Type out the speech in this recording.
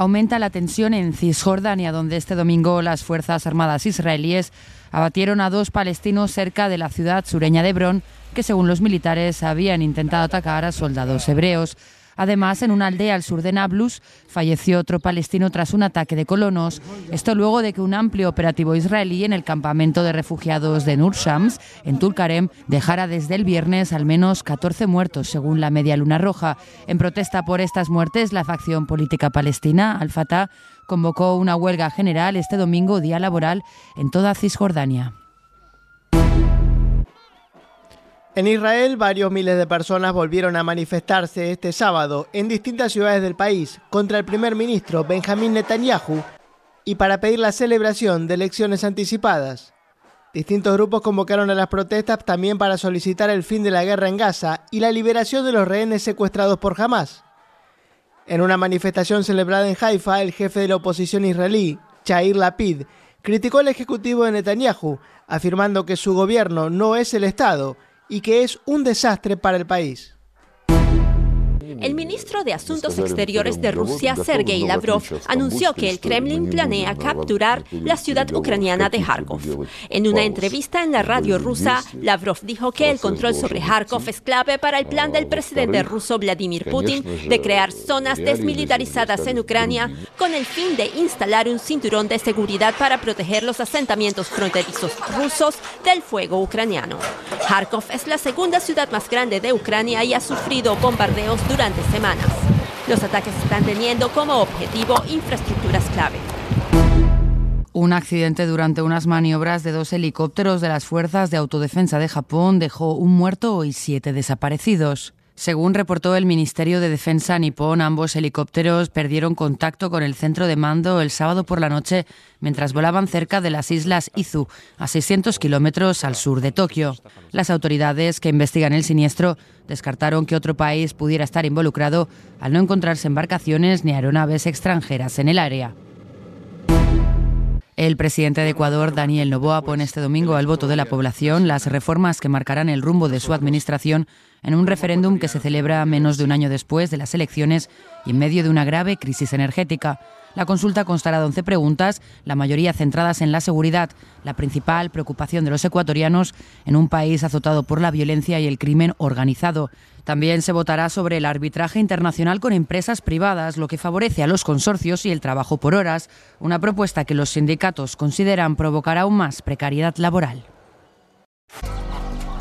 Aumenta la tensión en Cisjordania, donde este domingo las Fuerzas Armadas israelíes abatieron a 2 palestinos cerca de la ciudad sureña de Hebrón, que según los militares habían intentado atacar a soldados hebreos. Además, en una aldea al sur de Nablus falleció otro palestino tras un ataque de colonos. Esto luego de que un amplio operativo israelí en el campamento de refugiados de Nur Shams, en Tulkarem, dejara desde el viernes al menos 14 muertos, según la Media Luna Roja. En protesta por estas muertes, la facción política palestina, Al-Fatah, convocó una huelga general este domingo, día laboral, en toda Cisjordania. En Israel, varios miles de personas volvieron a manifestarse este sábado en distintas ciudades del país contra el primer ministro Benjamín Netanyahu y para pedir la celebración de elecciones anticipadas. Distintos grupos convocaron a las protestas también para solicitar el fin de la guerra en Gaza y la liberación de los rehenes secuestrados por Hamás. En una manifestación celebrada en Haifa, el jefe de la oposición israelí, Yair Lapid, criticó al ejecutivo de Netanyahu, afirmando que su gobierno no es el Estado y que es un desastre para el país. El ministro de Asuntos Exteriores de Rusia, Sergei Lavrov, anunció que el Kremlin planea capturar la ciudad ucraniana de Kharkov. En una entrevista en la radio rusa, Lavrov dijo que el control sobre Kharkov es clave para el plan del presidente ruso Vladimir Putin de crear zonas desmilitarizadas en Ucrania con el fin de instalar un cinturón de seguridad para proteger los asentamientos fronterizos rusos del fuego ucraniano. Kharkov es la segunda ciudad más grande de Ucrania y ha sufrido bombardeos durante semanas. Los ataques están teniendo como objetivo infraestructuras clave. Un accidente durante unas maniobras de 2 helicópteros de las Fuerzas de Autodefensa de Japón dejó un muerto y 7 desaparecidos. Según reportó el Ministerio de Defensa nipón, ambos helicópteros perdieron contacto con el centro de mando el sábado por la noche mientras volaban cerca de las islas Izu, a 600 kilómetros al sur de Tokio. Las autoridades que investigan el siniestro descartaron que otro país pudiera estar involucrado al no encontrarse embarcaciones ni aeronaves extranjeras en el área. El presidente de Ecuador, Daniel Noboa, pone este domingo al voto de la población las reformas que marcarán el rumbo de su administración en un referéndum que se celebra menos de un año después de las elecciones y en medio de una grave crisis energética. La consulta constará de 11 preguntas, la mayoría centradas en la seguridad, la principal preocupación de los ecuatorianos en un país azotado por la violencia y el crimen organizado. También se votará sobre el arbitraje internacional con empresas privadas, lo que favorece a los consorcios y el trabajo por horas, una propuesta que los sindicatos consideran provocará aún más precariedad laboral.